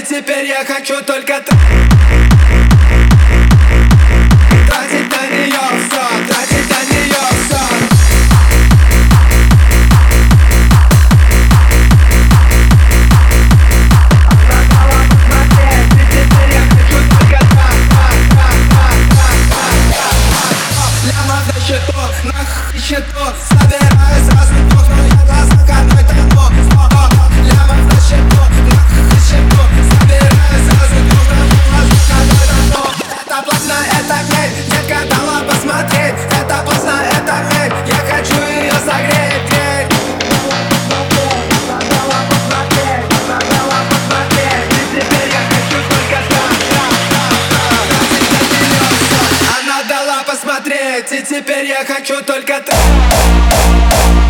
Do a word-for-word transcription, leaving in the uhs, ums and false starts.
теперь я хочу только ты. Тратить на нее все, тратить на нее все. Счету, собираю сразу двух, но я глаза каной тону. Лямов на счету, нахуй на счету, собираю сразу двух, но я глаза каной тону. Это поздно, это грей, детка дала посмотреть. Это поздно, это грей, я хочу ее согреть, грей. Дала посмотреть, дала посмотреть, и теперь я хочу только так. Она дала посмотреть, и теперь я хочу только ты.